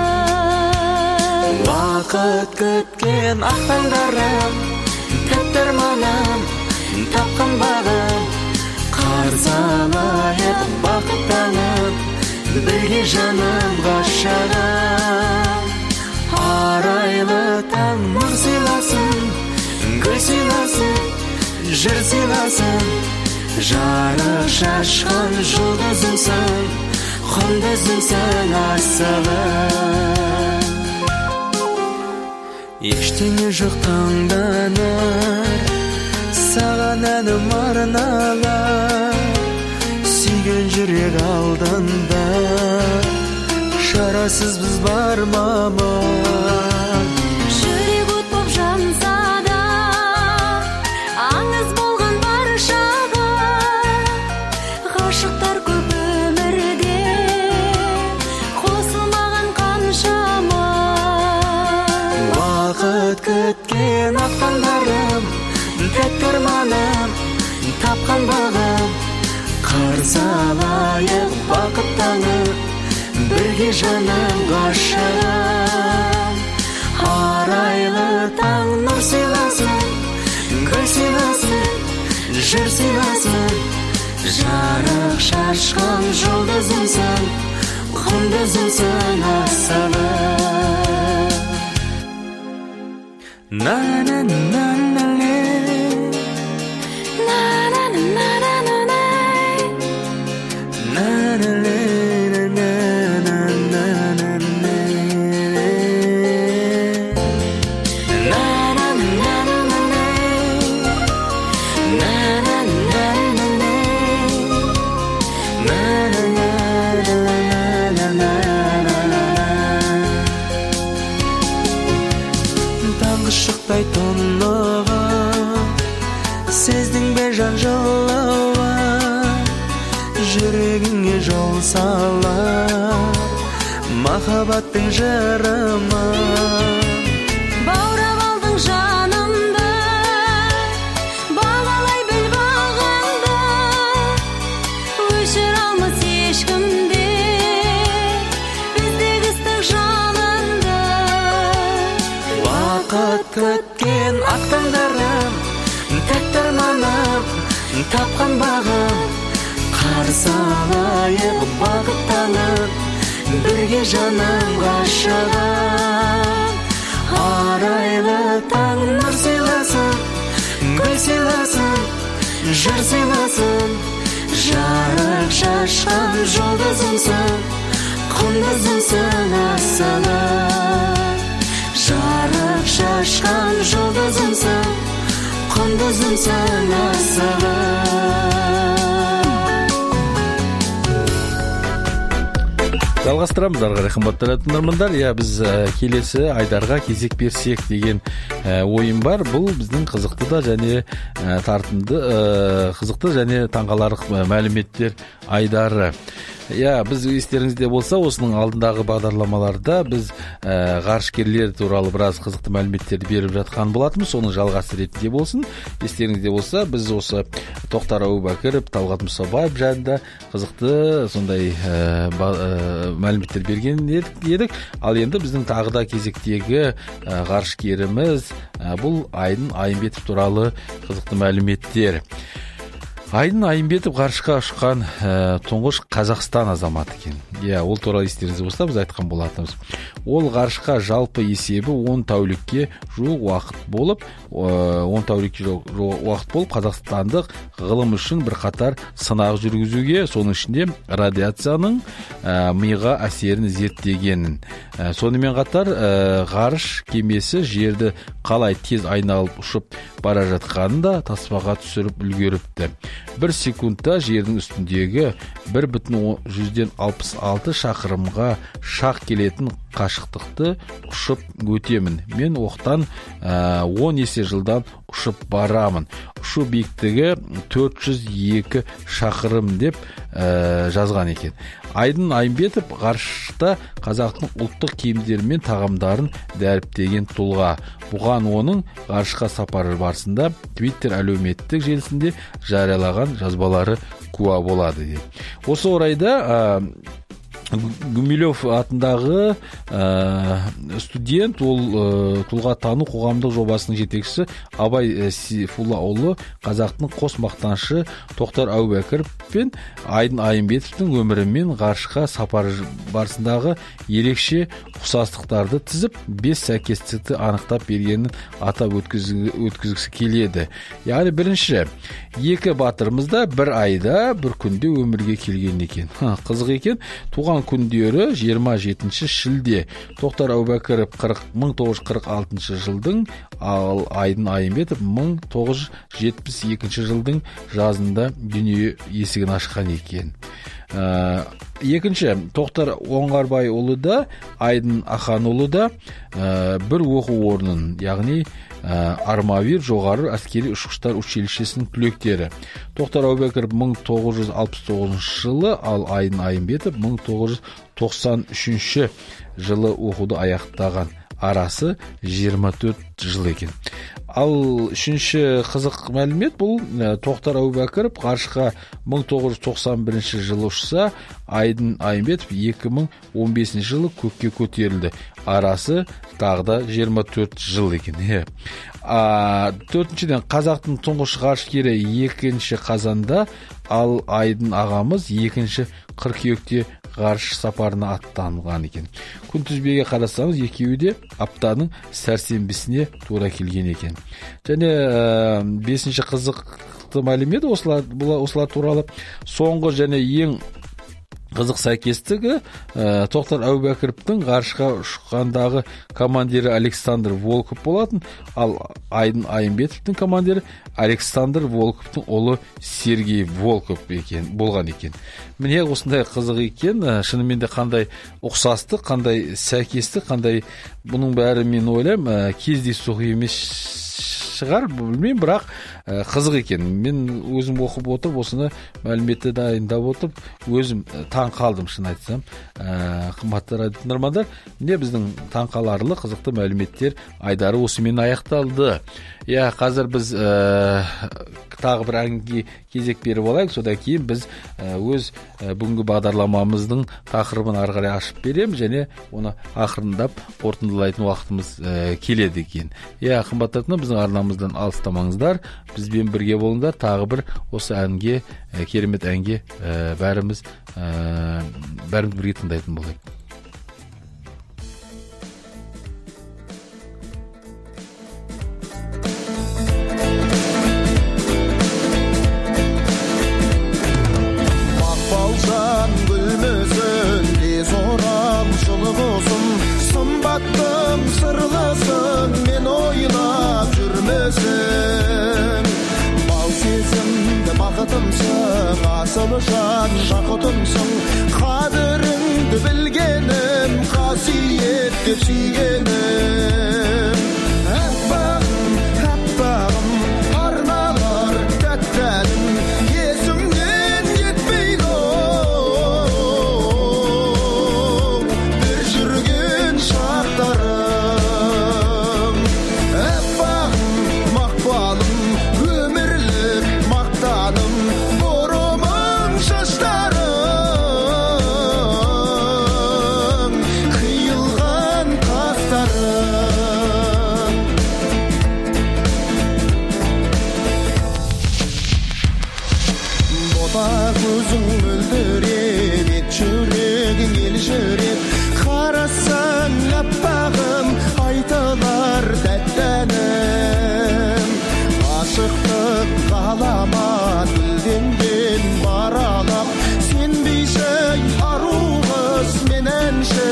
Вақыт күткен ақ таңдарым, тәтті арманым, тапқан бағым, қарсы алайық бақыттанып, бірге жаным ғашығым. Арайлы таң нұр сыйласын, гүл сыйласын, жыр сыйласын, жарық шашқан жұлдызымсың, құндызымсың асылым. Ештеңе жоқ таңданар, саған әнім арналар, сүйген жүрек алдында, шарасыз біз бар маман. Жүрек от боп жанса да, аңыз болған баршаға, ғашықтар көп өмірде, қосылмаған қаншама. Вақыт күткен ақ таңдарым, тәтті арманым, тапқан бағым, қарсы алайық бақыттанып, бірге жаным ғашығым. Арайлы таң нұр сыйласын, гүл сыйласын, жыр сыйласын, жарық шашқан жұлдызымсың, құндызымсың асылым. На-на-на-на-на-на, На-на-на-на-на-на, таңғы шықтай тұнығым, сездің бе жан жылауын, жүрегіңе жол салар, махаббаттың жырымын. баурап алдың жанымды, бағалай біл бағыңды, өшір алмас ешкімде біздегі ыстық жалынды. Вақыт күткен ақ таңдарым, тәтті арманым, тапқан бағым, қарсы алайық бақыттанып, бірге жаным ғашығым. Арайлы таң нұр сыйласын, гүл сыйласын, жыр сыйласын, жарық шашқан жұлдызымсың, құндызымсың асылым. Жарық шашқан жұлдызымсың, құндызымсың асылым. Жалғастырамыз ары қарай қымбатты тыңдармандар. Біз келесі Айдарға кезек берсек деген ойым бар. Бұл біздің қызықты да және тартымды, қызықты және таңғаларлық мәліметтер Айдары. Біз естеріңізде болса, осының алдындағы бағдарламаларда біз ғарышкерлер туралы біраз қызықты мәліметтерді беріп жатқан болатынбыз. Соның жалғасы ретінде болсын. Естеріңізде болса, біз осы Тоқтар Әубәкіров, Талғат Мұсабаев жайында қызықты сондай мәліметтер берген едік. Ал енді біздің тағы да кезектегі ғарышкеріміз бұл Айдын Айымбетов туралы қызықты мәліметтер. Айдын Айымбетов ғарышқа ұшқан тұңғыш Қазақстан азаматы екен. Ол туралы естеріңізде болса, біз айтқан болатынбыз. Ол ғарышқа жалпы есебі 10 тәулікке жуық уақыт болып, қазақстандық ғылым үшін бірқатар сынақ жүргізуге, соның ішінде радиацияның миға әсерін зерттегенін. Сонымен қатар ғарыш кемесі жерді қалай тез айналып ұшып бара жатқанын да таспаға түсіріп үлгеріпті. 1 секундта жердің үстіндегі 1,66 шақырымға шақ келетін қашықтықты ұшып өтемін. Мен оқтан 10 есе жылдан ұшып барамын. Ұшу биіктігі 402 шақырым деп жазған екен. Айдын Айымбетов ғарышта қазақтың ұлттық киімдері мен тағамдарын дәріптеген тұлға. Бұған оның ғарышқа сапары барысында Twitter әлеуметтік желісінде жариялаған жазбалары куә болады. Осы орайда Гумилев атындағы студент, ол тұлға тану қоғамдық жобасының жетекшісі Абай Сейфуллаұлы қазақтың қос мақтаншы Тоқтар Әубәкіров пен Айдын Айымбетовтың өмірі мен ғарышқа сапары барысындағы ерекше ұқсастықтарды тізіп, 5 сәйкестікті анықтап бергенін атап өткізгісі келеді. Яғни бірінші, екі батырымыз да бір айда, бір күнде өмірге келген екен. Қызық екен. Туған күндері 27 шілде. Тоқтар Әубәкіров 1946 жылдың, ал Айдын Айымбетов 1972 жылдың жазында дүние есігін ашқан екен. Екінші, Тоқтар Оңғарбайұлы да, Айдын Аханұлы да бір оқу орнын, яғни Армавир жоғары әскери ұшқыштар училищесінің түлектері. Тоқтар Әубәкіров 1969 жылы, ал Айдын Айымбетов 1993 жылы оқуды аяқтаған. Арасы 24 жыл екен. Ал үшінші қызық мәлімет бұл: Тоқтар Әубәкіров ғарышқа 1991 жылы ұшса, Айдын Айымбетов 2015 жылы көкке көтерілді. Арасы тағы да 24 жыл екен. Төртіншіден, қазақтың тұңғыш ғарышкері 2 қазанда, ал Айдын ағамыз 2 қыркүйекте ғарыш сапарына аттанған екен. Күнтізбеге қарасаңыз, екеуі де аптаның сәрсенбісіне тура келген екен. Және 5 қызықты мәлімет осылар туралы. Соңғы және ең қызық сәйкестігі Тоқтар Әубәкіровтің ғарышқа ұшқандағы командирі Александр Волков болатын, ал Айдын Айымбетовтің командирі Александр Волковтың ұлы Сергей Волков болған екен. Міне осындай қызық екен. Шынымен де қандай ұқсастық, қандай сәйкестік, қандай, бұның бәрі мен ойлаймын кездейсоқ емес шығар, білмеймін, бірақ қызық екен. Мен өзім оқып отырып, осыны мәліметті дайындап отырып, өзім таң қалдым, шын айтсам. Қымбатты радио тыңдармандар, міне біздің таң қаларлық қызықты мәліметтер Айдары осымен аяқталды. Қазір біз тағы бір әңгімеге кезек беріп алайық, содан кейін біз өз бүгінгі бағдарламамыздың тақырыбын ары қарай ашып береміз, және оны ақырындап қорытындылайтын уақытымыз келеді екен. Қымбатты тыңдармандар, біздің арнамыздан алыстамаңыздар, бізбен бірге болыңдар. Тағы бір осы әнге, керемет әнге бәріміз бірге тыңдайтын болайық. Сымбаттым сырлысын мен ойлап жүрмесін. Бал сезімді бақытымсың, асылы жан жақұтымсың, қадіріңді Sürdü bilgenim Kasiyet деп sүйгенім Әппағым арналар тәттәнім Есімнен кетпейді бір жүрген шақтарым Әппағым мақпалым өмірлік мақтаным Борымың шаштарым қиылған қастарым Бота көзің мөлдіреп ет жүрегің елжіреп қарасаң әппағым айтылар тәттәнім Ашықтық ғаламат гүлденген баралап Сенбейсің ару қыз мен әнші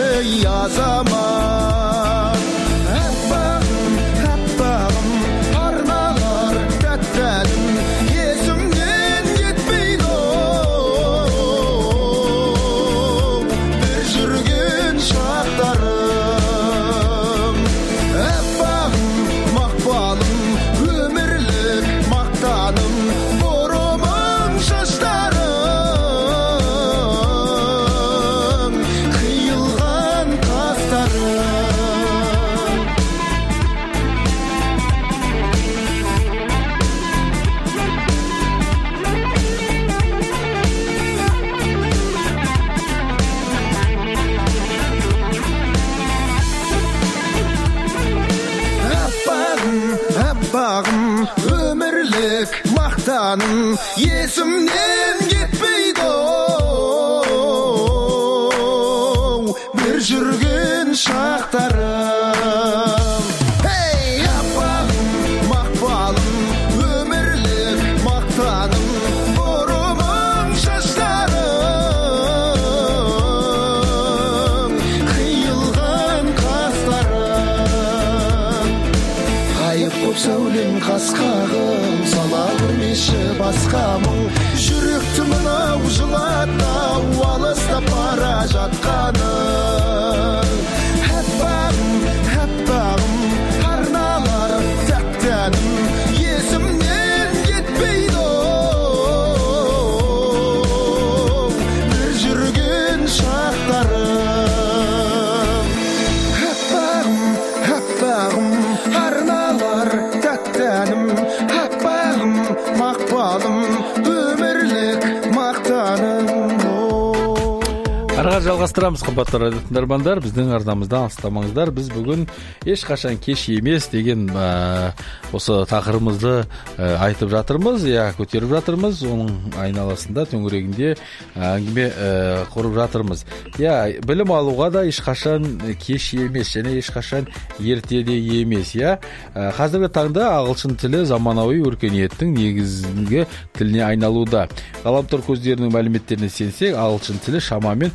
азамат Әппағым арналар тәттәнім Есімнен кетпейді бір жүрген шақтарым Әппағым мақпалым өмірлік мақтаным Борымың шаштарым қиылған қастарым Әппағым өмірлік мақтаным Есімнен кетпейді бір жүрген шақтарым Әппағым мақпалым өмірлік мақтаным Борымың шаштарым қиылған қастарым Айып көп сәулем қасқағым сала көрмеші басқа мұң жүректі мынау жылатау алыстап бара жатқаның әппағым арналар тәттәнім есімнен кетпейді бір жүрген шақтарым әппағым арналар тәттәнім әппағым мақпалым өмірлік мақтаным Арға жалғастырамыз, қымбатты радио тыңдармандар. Біздің арнамыздан алыстамаңыздар. Біз бүгін ешқашан кеш емес деген осы тақырыбымызды айтып жатырмыз, көтеріп жатырмыз. Оның айналасында төңірегінде әңгіме құрып жатырмыз. Білім алуға да ешқашан кеш емес және ешқашан ерте де емес. Қазіргі таңда ағылшын тілі заманауи өркениеттің негізгі тіліне айналуда. Ғаламтор көздерінің мәліметтеріне сенсек, ағылшын тілі шамамен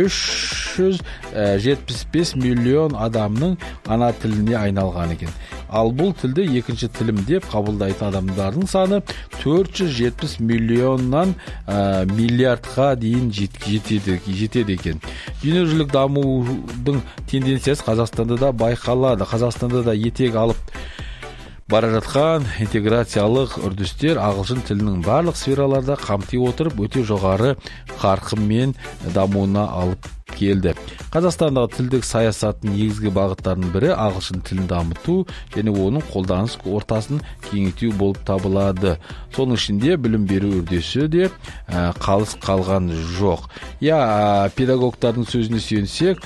375 миллион адамның ана тіліне айналған екен. Ал бұл тілді екінші тілім деп қабылдайтын адамдардың саны 470 миллионнан миллиардқа дейін жетеді екен. Дүниежүзілік дамудың тенденциясы Қазақстанда да байқалады. Қазақстанда да етек алып бара жатқан интеграциялық үрдістер ағылшын тілінің барлық сфераларда қамти отырып өте жоғары қарқынмен дамуына алып келді. Қазақстандағы тілдік саясаттың негізгі бағыттарының бірі ағылшын тілін дамыту және оның қолданыс ортасын кеңейту болып табылады. Соның ішінде білім беру үрдісі де қалыс қалған жоқ. Педагогтардың сөзіне сүйенсек,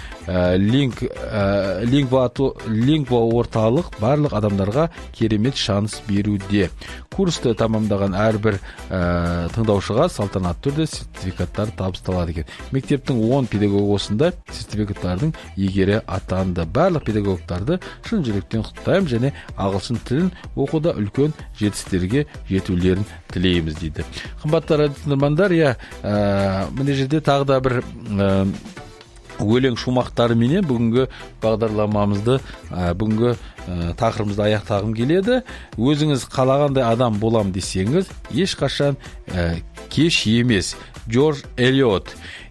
лингва орталық барлық адамдарға керемет шанс беруде. Курсты тамамдаған әрбір тыңдаушыға салтанатты түрде сертификаттар табысталады екен. Мектептің 10 педагог осында сертификаттардың егері атанды. Барлық педагогтарды шын жүректен құттықтаймын және ағылшын тілін оқуда үлкен жетістіктерге жетулерін тілейміз дейді. Қымбатты радио тыңдармандар, мына жерде тағы да бір өлең шумақтарыменен бүгінгі бағдарламамызды, бүгінгі тақырыбымызды аяқтағым келеді. Өзіңіз қалағандай адам болам десеңіз, ешқашан кеш емес. Джордж Эллиот.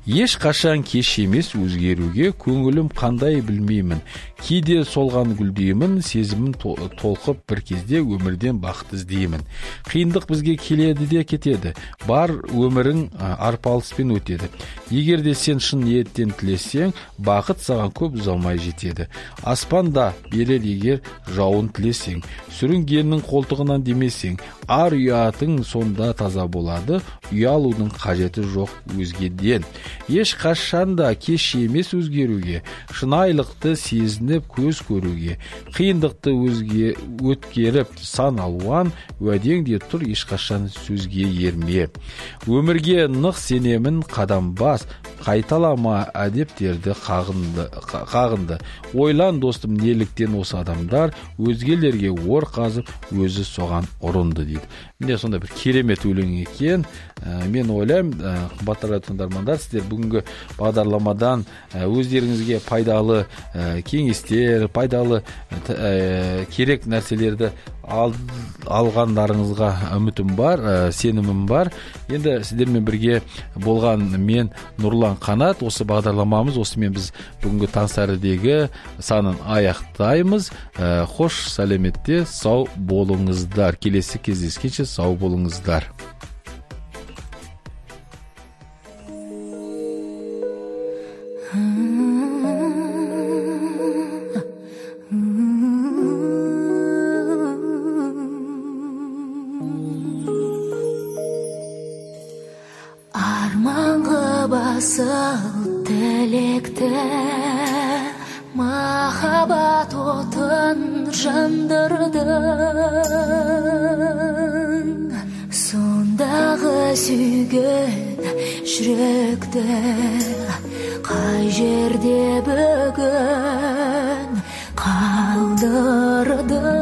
Еш қашан кеш емес өзгеруге, көңілім қандай білмеймін. Кейде солған гүлдеймін, сезімім толқып бір кезде өмірден бақыт іздеймін. Қиындық бізге келеді де кетеді. Бар өмірің арпалыспен өтеді. Егер де сен шын ниеттен тілесең, бақыт саған көп ұзамай жетеді. Аспанда берер егер жауын тілесең, сүрінгеннің қолтығынан демесең, ар ұятың сонда таза болады, ұялудың қажеті жоқ өзгеден. Еш қашанда кеш емес өзгеруге, шынайылықты сезініп көз көруге, қиындықты өткеріп сан алуан, уәдеңде тұр ешқашан сөзге ерме. Өмірге нық сенемін қадам бас, қайталама әдептерді қағынды. Ойлан достым, неліктен осы адамдар өзгелерге ор қазып, өзі соған ұрынды дейді. Міне сонда бір керемет өлең екен. Мен ойлаймын, қымбатты тыңдармандар, сіздер бүгінгі бағдарламадан өздеріңізге пайдалы кеңестер, пайдалы керек нәрселерді алғандарыңызға үмітім бар, сенімім бар. Енді сіздермен бірге болған мен Нұрлан Қанат. Осы бағдарламамыз, осымен біз бүгінгі Таңсәрідегі санын аяқтаймыз. Хош, сәлеметте, сау болыңыздар. Келесі кездескенше сау болыңыздар. Басыл тілекті махаббат отын жандырдың, сондағы сүйген жүректі қай жерде бүгін қалдырдың.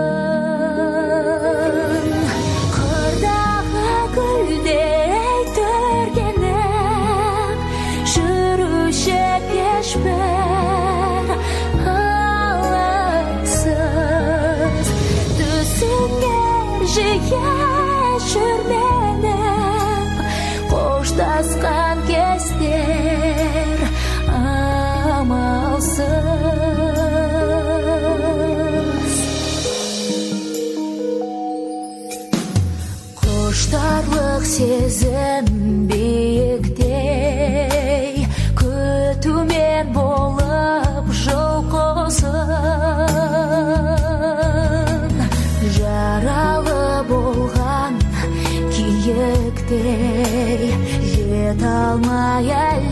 Қырдағы гүлдей түргенім жүруші пешпір алаңсыз, түсіңер жиі жүрменіп қоштасқан кездер амалсыз. Құштарлық сезім биіктей күтумен болып жұлқысын, жаралы болған киіктей жете алмай әлі